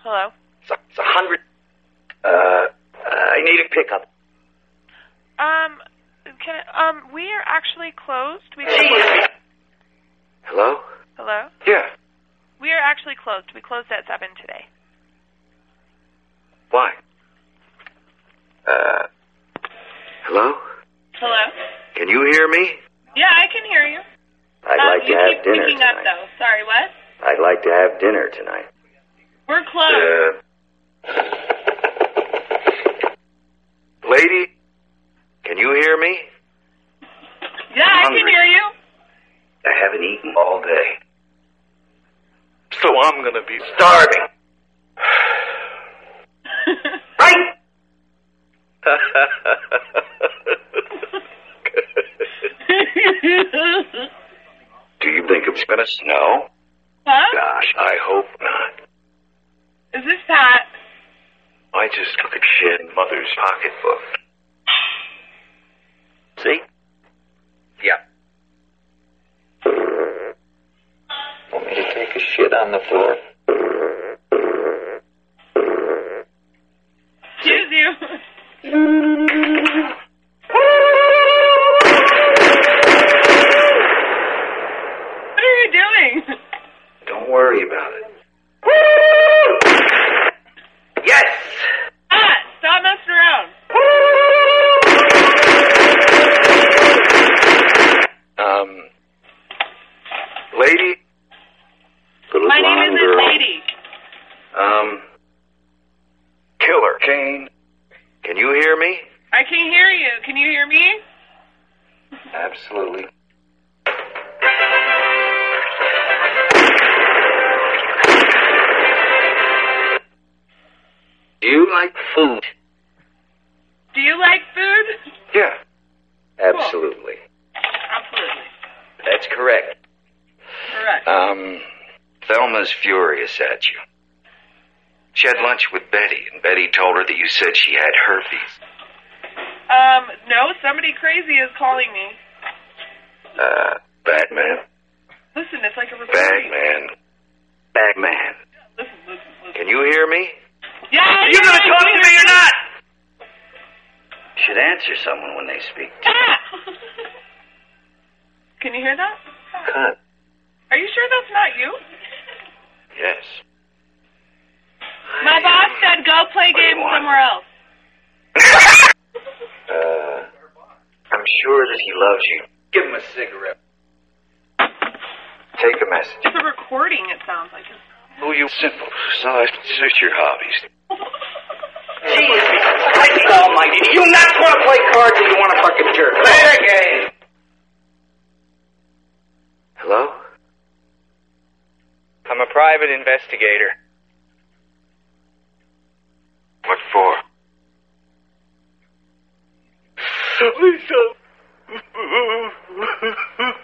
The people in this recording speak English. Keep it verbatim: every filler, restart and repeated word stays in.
Hello? It's a, it's a hundred. Uh, I need a pickup. Um, can um, we are actually closed. We Hello? Hello? Yeah. We are actually closed. We closed at seven today. Why? Uh, hello? Hello? Can you hear me? Yeah, I can hear you. I'd um, like to you have keep dinner picking up, tonight. though. Sorry, what? I'd like to have dinner tonight. We're closed. Uh, lady, can you hear me? Yeah, I can hear you. I haven't eaten all day. So I'm gonna be starving. Right? Do you think it's gonna snow? Huh? Gosh, I hope not. Is this Pat? I just took a shit in Mother's pocketbook. See? Yeah. Want me to take a shit on the floor? Excuse you. What are you doing? Don't worry about it. Yes! Pat, stop messing around. Um, lady? Little My name blonde isn't girl. Lady. Um, Killer. Jane, can you hear me? I can hear you. Can you hear me? Absolutely. Do you like food? Do you like food? Yeah. Absolutely. Absolutely. That's correct. Correct. Um, Thelma's furious at you. She had lunch with Betty, and Betty told her that you said she had herpes. Um, no, somebody crazy is calling me. Uh, Batman. Listen, it's like a recording. Bagman. Bagman. Listen, listen, listen. Can you hear me? Yeah, Are you yeah, gonna I talk can to me hear or you. not? Should answer someone when they speak. Ah! Can you hear that? Cunt. Are you sure that's not you? Yes. My I, boss um, said go play what do you games want? somewhere else. uh, I'm sure that he loves you. Give him a cigarette. Take a message. It's a recording, it sounds like. Who you simple? So I suit your hobbies. Jesus Christ almighty, do you not want to play cards or you want to fucking jerk? Play the game! Hello? I'm a private investigator. What for? Lisa.